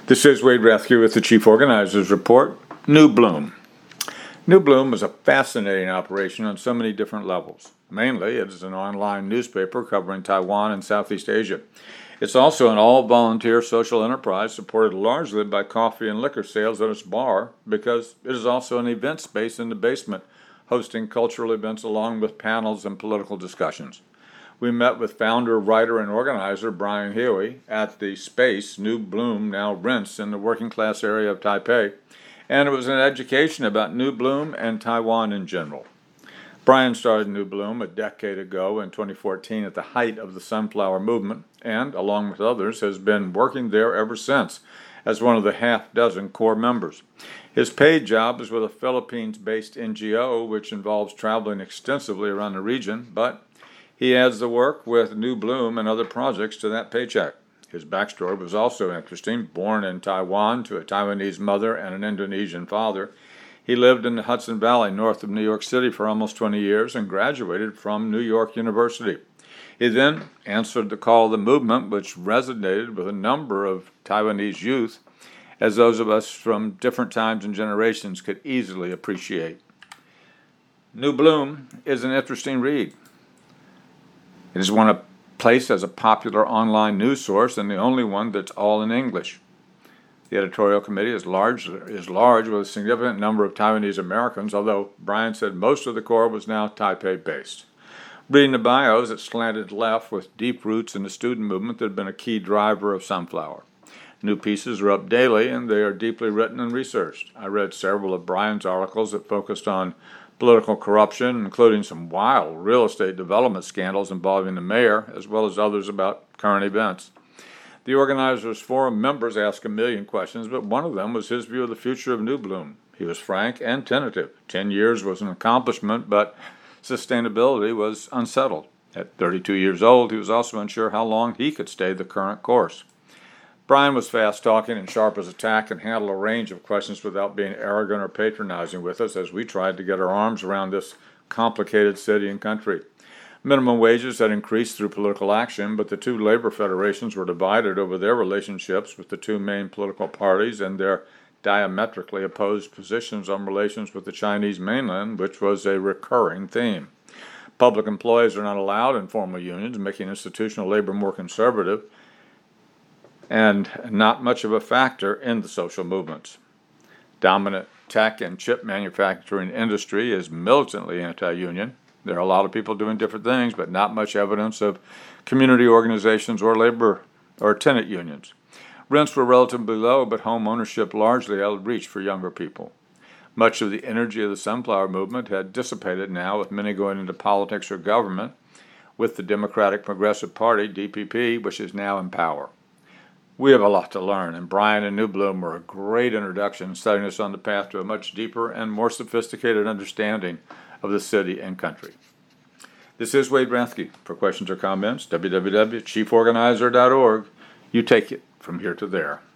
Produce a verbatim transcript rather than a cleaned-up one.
This is Wade Rathke with the Chief Organizers Report. New Bloom. New Bloom is a fascinating operation on so many different levels. Mainly, it is an online newspaper covering Taiwan and Southeast Asia. It's also an all-volunteer social enterprise supported largely by coffee and liquor sales at its bar, because it is also an event space in the basement, hosting cultural events along with panels and political discussions. We met with founder, writer, and organizer Brian Huey at the space New Bloom now rents in the working-class area of Taipei, and it was an education about New Bloom and Taiwan in general. Brian started New Bloom a decade ago in twenty fourteen at the height of the Sunflower Movement, and, along with others, has been working there ever since as one of the half-dozen core members. His paid job is with a Philippines-based N G O, which involves traveling extensively around the region, but he adds the work with New Bloom and other projects to that paycheck. His backstory was also interesting. Born in Taiwan to a Taiwanese mother and an Indonesian father, he lived in the Hudson Valley north of New York City for almost twenty years and graduated from New York University. He then answered the call of the movement, which resonated with a number of Taiwanese youth, as those of us from different times and generations could easily appreciate. New Bloom is an interesting read. It is one placed as a popular online news source and the only one that's all in English. The editorial committee is large, is large with a significant number of Taiwanese Americans, although Brian said most of the core was now Taipei-based. Reading the bios, it slanted left with deep roots in the student movement that had been a key driver of Sunflower. New pieces are up daily, and they are deeply written and researched. I read several of Brian's articles that focused on political corruption, including some wild real estate development scandals involving the mayor, as well as others about current events. The organizers' forum members asked a million questions, but one of them was his view of the future of New Bloom. He was frank and tentative. Ten years was an accomplishment, but sustainability was unsettled. At thirty-two years old, he was also unsure how long he could stay the current course. Brian was fast-talking and sharp as a tack and handled a range of questions without being arrogant or patronizing with us as we tried to get our arms around this complicated city and country. Minimum wages had increased through political action, but the two labor federations were divided over their relationships with the two main political parties and their diametrically opposed positions on relations with the Chinese mainland, which was a recurring theme. Public employees are not allowed in formal unions, making institutional labor more conservative and not much of a factor in the social movements. Dominant tech and chip manufacturing industry is militantly anti-union. There are a lot of people doing different things, but not much evidence of community organizations or labor or tenant unions. Rents were relatively low, but home ownership largely out of reach for younger people. Much of the energy of the Sunflower Movement had dissipated now, with many going into politics or government, with the Democratic Progressive Party, D P P, which is now in power. We have a lot to learn, and Brian and New Bloom were a great introduction, setting us on the path to a much deeper and more sophisticated understanding of the city and country. This is Wade Rathke. For questions or comments, w w w dot chief organizer dot org. You take it from here to there.